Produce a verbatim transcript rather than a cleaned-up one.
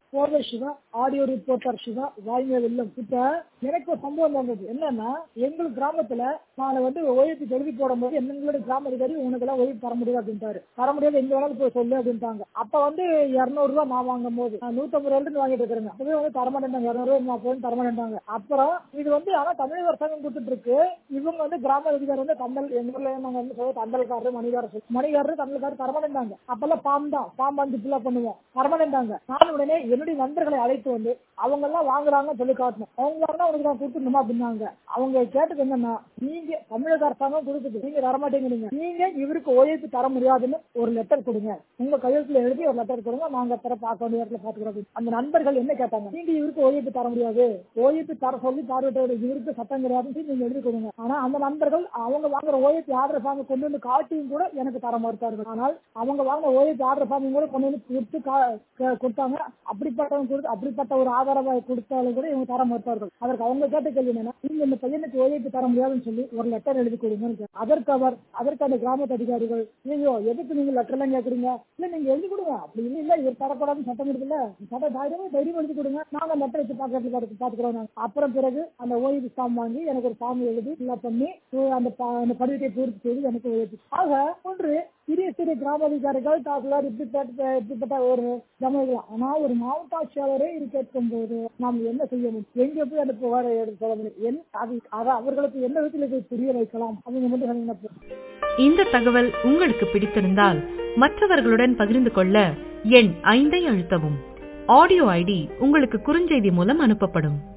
போதர் Siva, audio reporter Siva, வாய்மை வெல்லும். இப்ப எனக்கு ஒரு சம்பவம் நடந்தது. என்னன்னா, எங்கள் கிராமத்துல நான் வந்து ஓய்வு எழுதி போடும் போது எங்களுடைய கிராம அதிகாரி உனக்கெல்லாம் ஓய்வு தர முடியாது அப்படின்ட்டாரு. தர முடியாது, எங்க வேணாலும் போய் சொல்லு அப்படின்ட்டாங்க. அப்ப வந்து இருநூறு ரூபாய் நான் வாங்கும் போது நூத்தம்பது ரூபாய் வாங்கிட்டு இருக்கிறேங்க. அப்பவே வந்து தரமாட்டேன்டாங்க, இருநூறு ரூபாய் நான் போய் தரமாட்டேன்டாங்க. அப்புறம் இது வந்து ஆனா தமிழக அரசாங்கம் கொடுத்துட்டு இருக்கு. இவங்க வந்து கிராம அதிகாரி வந்து தண்டல் எங்க நாங்க வந்து சொல்ல தண்டல்காரரு மணிகாரர் மணிகாரரு தண்டல்காரர் தரமாட்டேன்டாங்க. அப்பெல்லாம் பாம் தான் பாம் வந்து ஃபுல்லா பண்ணுவோம், தரமாட்டேன்டாங்க. நான் உடனே என்னுடைய நண்பர்களை அழைத்து வந்து அவங்க எல்லாம் வாங்குறாங்கன்னு சொல்லி காட்டணும். அவங்க உனக்கு நான் கொடுத்துருணுமா அப்படின்னாங்க. அவங்க கேட்டது என்னன்னா, நீங்க தமிழக அரசாங்கம் கொடுக்குது, நீங்க தரமாட்டேங்கிறீங்க, நீங்க இவருக்கு ஓய்வு தர முடியாதுன்னு ஒரு லெட்டர் கொடுங்க, உங்க கையெழுத்துல எழுதி ஒரு லெட்டர் கொடுங்க, நாங்க தர பார்க்க வேண்டிய இடத்துல பாத்துக்கிறோம். அந்த நண்பர்கள் என்ன கேட்டாங்க, நீங்க இவருக்கு ஓய்வு தர முடியாது, ஓய்வு தர சொல்லி பார்வையிட்ட இவருக்கு சட்டம் கிடையாதுன்னு நீங்க எழுதி கொடுங்க. ஆனா அந்த நண்பர்கள் அவங்க வாங்குற ஓய்வு ஆர்டர் ஃபார்ம் கொண்டு வந்து காட்டியும் கூட எனக்கு தர மறுத்தார்கள். ஆனால் அவங்க வாங்க ஓய்வு ஆர்டர் ஃபார்ம் கூட கொண்டு வந்து கொடுத்து கொடுத்தாங்க. அப்படிப்பட்டவங்க கொடுத்து அப்படிப்பட்ட ஒரு ஆதாரமா கொடுத்தாலும் கூட இவங்க தர மறுத்தார்கள். அதற்கு அவங்க கேட்ட கேள்வி என்னன்னா, நீங்க இந்த பையனுக்கு ஓய்வு தர முடியாதுன்னு சொல்லி ஒரு லெட்டர் எழுதி கொடுங்க. அதற்கு அவர் அதற்கு அந்த கிராமத்து அதிகாரிகள், ஐயோ எதுக்கு நீங்க லெட்டர் எல்லாம் கேட்கறீங்க, இல்ல நீங்க எழுதி கொடுங்க, அப்படி இல்ல இல்ல இவர் தரக்கூடாதுன்னு சட்டம் இருக்குல்ல, சட்டம் தைரியமா தைரியம் எழுதி கொடுங்க, நாங்க லெட்டர் வச்சு பாக்கிறதுக்கு பாத்துக்கிறோம். அப்புறம் பிறகு அந்த ஓய்வு ஃபார்ம் வாங்கி எனக்கு ஒரு ஃபார்ம் எழுதி ஃபில் பண்ணி அந்த படிவத்தை பூர்த்தி செய்து எனக்கு ஓய்வு. ஆக ஒன்று சிறிய சிறிய கிராம அதிகாரிகள் தாக்குலார் இப்படிப்பட்ட இப்படிப்பட்ட ஒரு ஜமைகள். ஆனா ஒரு மாவட்ட ஆட்சியாளரே இது கேட்கும் போது நாம் என்ன செய்ய முடியும், எங்க போய் அந்த புகாரை எடுக்க முடியும், அவர்களுக்கு என்ன விதத்தில் புரிய வைக்கலாம் அப்படிங்க மட்டும். இந்த தகவல் உங்களுக்கு பிடித்திருந்தால் மற்றவர்களுடன் பகிர்ந்து கொள்ள எண் ஐந்தை அழுத்தவும். ஆடியோ ஐடி உங்களுக்கு குறுஞ்செய்தி மூலம் அனுப்பப்படும்.